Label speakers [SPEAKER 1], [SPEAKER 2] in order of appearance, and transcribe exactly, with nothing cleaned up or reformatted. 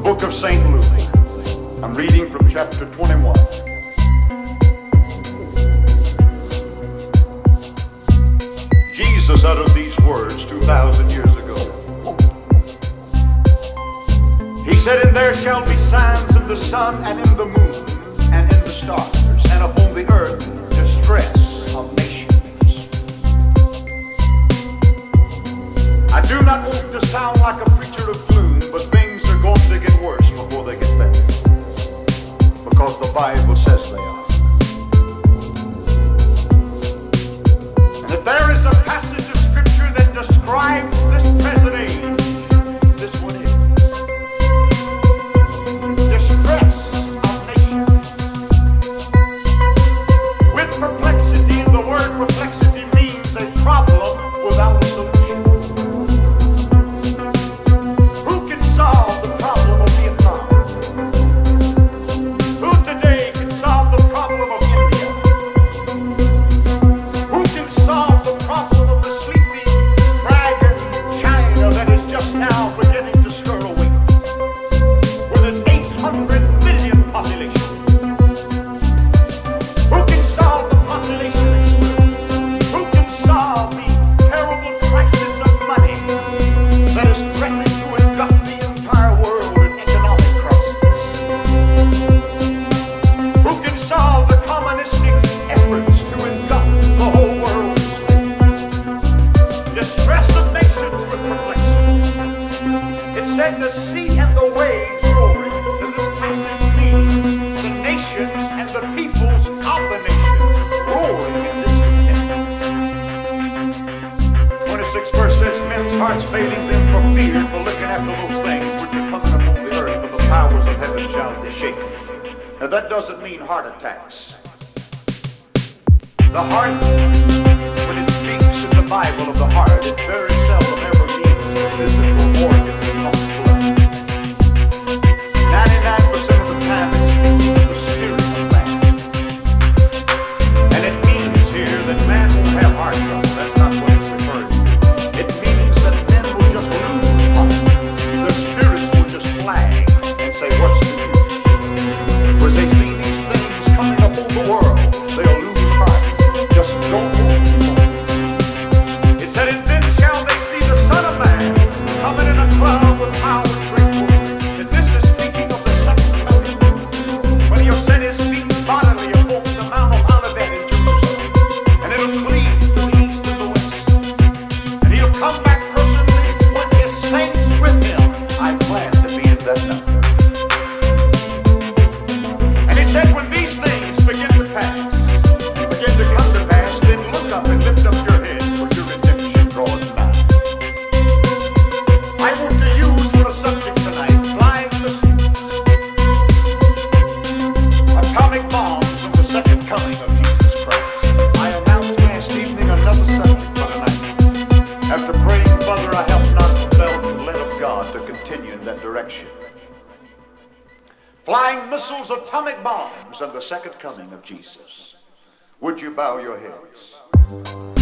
[SPEAKER 1] book of Saint Luke. I'm reading from chapter twenty-one. Jesus uttered these words two thousand years ago. He said, "And there shall be signs in the sun and in the moon and in the stars, and upon the earth distress of nations." I do not want to sound like a preacher of gloom, but things are going to get worse before they get better, because the Bible says they are. And if there is a passage of Scripture that describes this present age, this one is. Distress of nations. With perplexity, and the word perplexity means a problem without a solution. The sea and the waves roaring, and this passage means the nations and the peoples of the nations roaring in discontent. twenty-six verse says, "Men's hearts failing them for fear, for looking after those things which are coming upon the earth, but the powers of heaven shall be shaken." Now that doesn't mean heart attacks. The heart, when it speaks in the Bible of the heart, it very seldom ever means a physical organ. ninety-nine percent of the time it speaks of the spirit of man. And it means here that man will have heart trouble. That's not what it's referring to. It means that men will just lose heart. Their spirits will just flag and say, "What's the use?" Because they see these things coming upon the world, they'll lose heart. Just don't move. It said, "And then shall they see the Son of Man coming in a cloud with power and great glory." And this is speaking of the second coming, when he'll set his feet bodily upon the Mount of Olivet in Jerusalem, and it'll cleave to the east and the west. And he'll come back personally with his saints with him. I plan to be in that number. And he said, when these things begin to pass, begin to come to pass, then look up and lift up your heads, for your redemption draweth nigh. I want to use for a subject tonight, flying missiles, atomic bombs, and the second coming of Jesus Christ. I announced last evening another subject for tonight. After praying, Father, I have not felt the led of God to continue in that direction. Flying missiles, atomic bombs, and the second coming of Jesus. Would you bow your heads?